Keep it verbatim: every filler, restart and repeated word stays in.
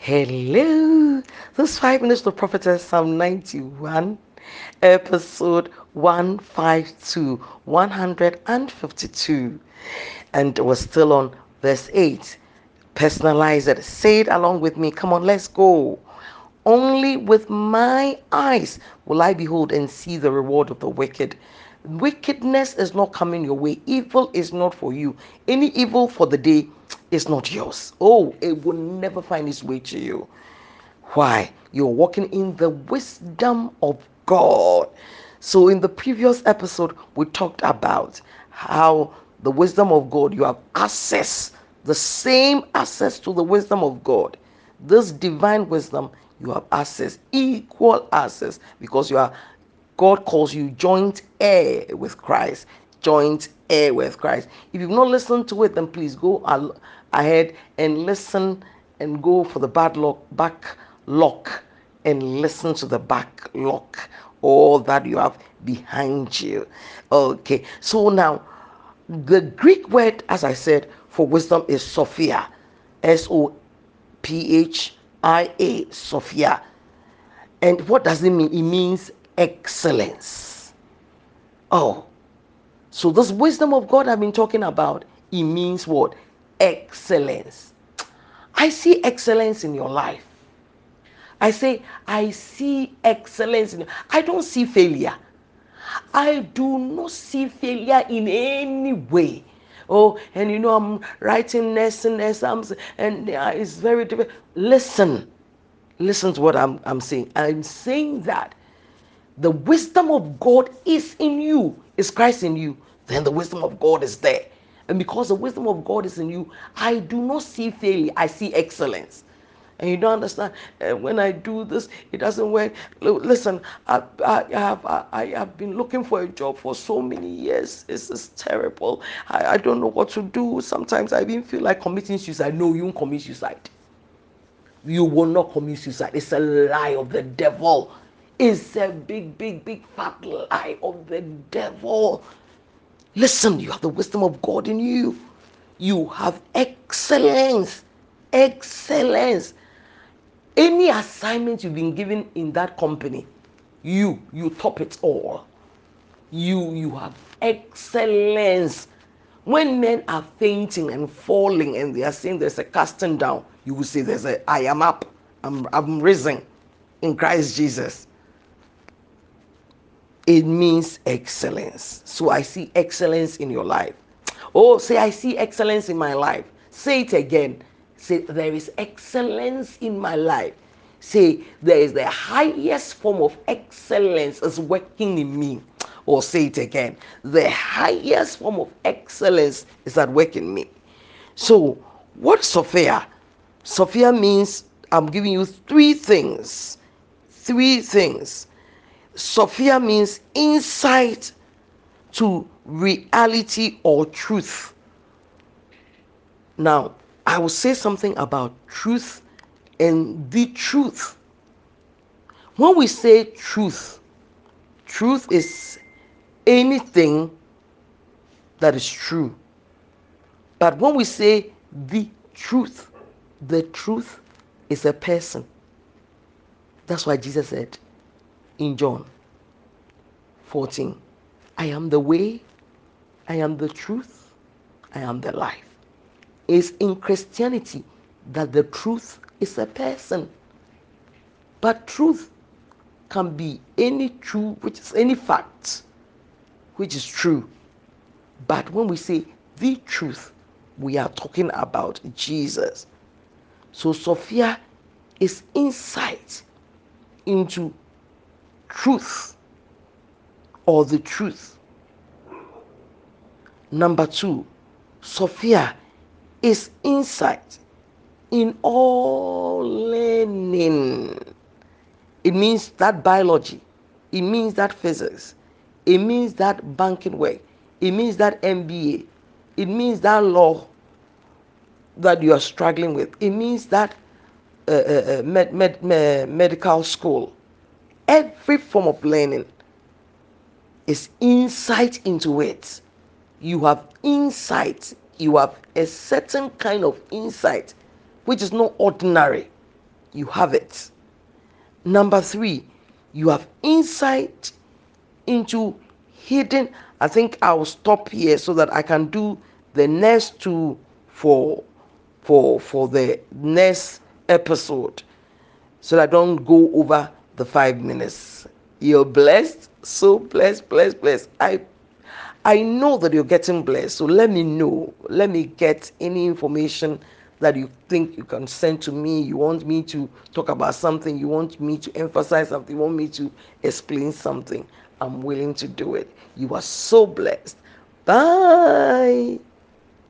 Hello, this is five minutes to prophetess Psalm ninety-one, episode one fifty-two, one fifty-two, and we're still on verse eight. Personalize it. Say it along with me. Come on, let's go. Only with my eyes will I behold and see the reward of the wicked. Wickedness is not coming your way. Evil is not for you. Any evil for the day is not yours. Oh, it will never find its way to you. Why? You're walking in the wisdom of God. So, in the previous episode, we talked about how the wisdom of God, you have access, the same access to the wisdom of God. This divine wisdom, you have access, equal access, because you are, God calls you joint heir with Christ. Joint heir with Christ. If you've not listened to it, then please go al- ahead and listen and go for the bad luck, back lock and listen to the back lock, all that you have behind you. Okay, so now the Greek word, as I said, for wisdom is Sophia. S O P H I A, Sophia. And what does it mean? It means excellence. Oh, so this wisdom of God I've been talking about, it means what? Excellence. I see excellence in your life. I say, I see excellence in you. I don't see failure. I do not see failure in any way. Oh, and you know, I'm writing nursing exams, and uh, it's very difficult. Listen, listen to what I'm, I'm saying. I'm saying that the wisdom of God is in you. Is Christ in you? Then the wisdom of God is there. And because the wisdom of God is in you, I do not see failure. I see excellence. And you don't understand. Uh, when I do this, it doesn't work. Listen, I, I, I have I, I have been looking for a job for so many years. This is terrible. I, I don't know what to do. Sometimes I even feel like committing suicide. No, you won't commit suicide. You will not commit suicide. It's a lie of the devil. It's a big, big, big fat lie of the devil. Listen, you have the wisdom of God in you. You have excellence. Excellence. Any assignment you've been given in that company, you you top it all. You you have excellence. When men are fainting and falling and they are saying there's a casting down, you will say there's a I am up. I'm I'm risen in Christ Jesus. It means excellence. So I see excellence in your life. Oh, say I see excellence in my life. Say it again. Say there is excellence in my life. Say there is the highest form of excellence is working in me. Or say it again. The highest form of excellence is at work in me. So what Sophia? Sophia means I'm giving you three things. Three things. Sophia means insight to reality or truth. Now, I will say something about truth and the truth. When we say truth, truth is anything that is true. But when we say the truth, the truth is a person. That's why Jesus said in John fourteen, I am the way, I am the truth, I am the life. It's in Christianity that the truth is a person. But truth can be any true, which is any fact, which is true. But when we say the truth, we are talking about Jesus. So Sophia is insight into truth or the truth. Number two, Sophia is insight in all learning. It means that biology, it means that physics, it means that banking work, it means that M B A, it means that law that you are struggling with, it means that uh, uh, uh, med, med, med, medical school. Every form of learning is insight into it. You have insight, you have a certain kind of insight which is not ordinary. you have it. Number three, you have insight into hidden. I think I'll stop here so that I can do the next two for for for the next episode, so that I don't go over the five minutes. You're blessed, so blessed, blessed, blessed. I I know that you're getting blessed. So let me know. Let me get any information that you think you can send to me. You want me to talk about something, you want me to emphasize something, you want me to explain something. I'm willing to do it. You are so blessed. Bye.